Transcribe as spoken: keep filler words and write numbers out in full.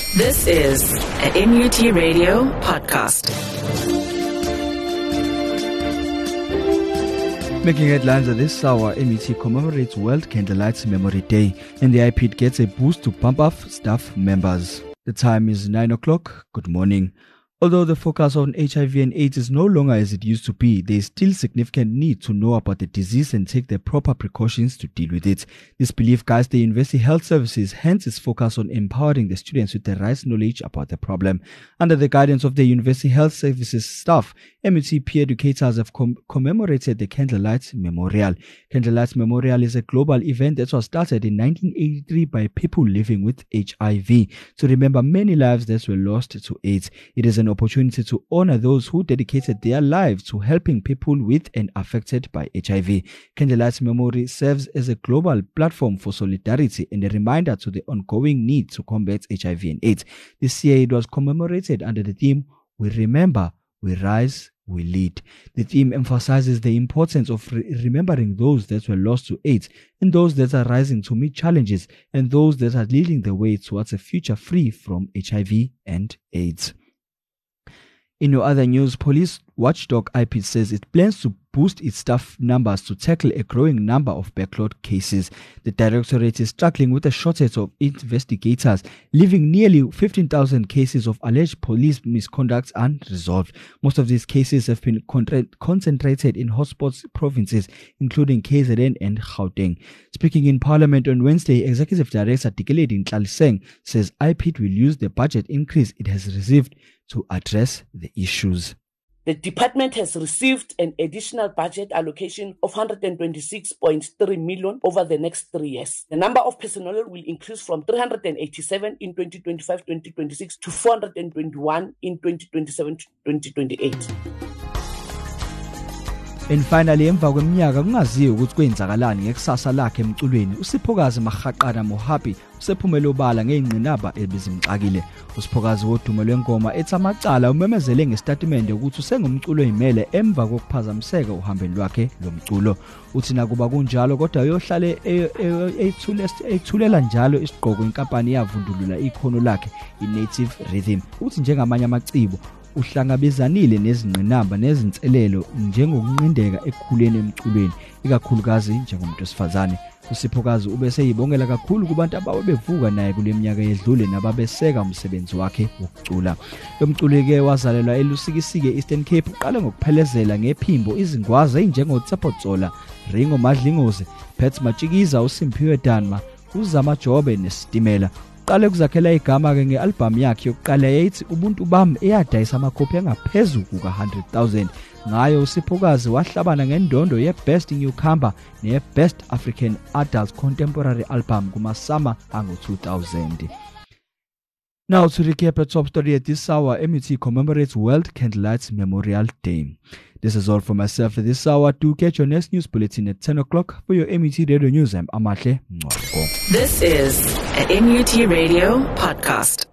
This is a M U T Radio podcast. Making headlines at this hour, M U T commemorates World Candlelight Memory Day, and the I P I D gets a boost to pump up staff members. The time is nine o'clock. Good morning. Although the focus on H I V and AIDS is no longer as it used to be, there is still significant need to know about the disease and take the proper precautions to deal with it. This belief guides the University Health Services, hence its focus on empowering the students with the right knowledge about the problem. Under the guidance of the University Health Services staff, M U T peer educators have com- commemorated the Candlelight Memorial. Candlelight Memorial is a global event that was started in nineteen eighty-three by people living with H I V to remember many lives that were lost to AIDS. It is an opportunity to honor those who dedicated their lives to helping people with and affected by H I V. Candlelight Memory serves as a global platform for solidarity and a reminder to the ongoing need to combat H I V and AIDS. This year it was commemorated under the theme, "We Remember, We Rise, We Lead." The theme emphasizes the importance of re- remembering those that were lost to AIDS and those that are rising to meet challenges and those that are leading the way towards a future free from H I V and AIDS. In your other news, police watchdog I P I D says it plans to boost its staff numbers to tackle a growing number of backlog cases. The directorate is struggling with a shortage of investigators, leaving nearly fifteen thousand cases of alleged police misconduct unresolved. Most of these cases have been con- concentrated in hotspot provinces, including K Z N and Gauteng. Speaking in Parliament on Wednesday, Executive Director Dikeledi Ntlaliseng says I P I D will use the budget increase it has received to address the issues. The department has received an additional budget allocation of one hundred twenty-six point three million over the next three years. The number of personnel will increase from three hundred eighty-seven in twenty twenty-five to twenty twenty-six to four hundred twenty-one in twenty twenty-seven to twenty twenty-eight. And finally, emva kweminyaka kungaziwa ukuthi kwenzakalani ngekusasa lakhe emculweni, uSiphokazi Magaqana Mohapi usephumele obala ngezingqinamba ebezimxakile. uSiphokazi wodumo lwengoma ethi amacala umemezele ngestatimende ukuthi usengumculo oyimele emva kokuphazamiseka uhambeni lwakhe lomculo. Uthi nakuba kunjalo kodwa uyohlale eyithulela njalo isigqoko inkampani yavundulula ikhono lakhe iNative Rhythm. Uthi njengamanye amacibo uhlangabezanile nezingqinamba nezinselelo njengokunqindeka ekukhuleni emculweni, ikakhulukazi njengomuntu wesifazane. uSiphokazi ubeseyibongela kakhulu kubantu ababevuka naye kule minyaka yedlule nababeseka umsebenzi wakhe wokucula. Lo mculi ke wazalelwa eLusikisiki Eastern Cape, uqale ngokuphelezela ngephimbo izingwazi ezinjengo Tsapotsola, Ringo Madlingozi, Pets Machikiza, uSimphiwe Danma, uZama Jobe neStimela. Uqale ukuzakhela igama ke ngealbum yakhe yokuqala eyayithi Ubuntu Bami eyadayisa amakhophi angaphezulu kuka one hundred thousand. Ngayo uSiphokazi wahlabana ngendondo ye-Best Newcomer ne-Best African Adult Contemporary Album kumasama ango two thousand. Now to recap a top story at this hour, M U T commemorates World Candlelight Memorial Day. This is all for myself at this hour. Do catch your next news bulletin at ten o'clock for your M U T Radio News. I'm Amahle Ngoko. This is a M U T Radio podcast.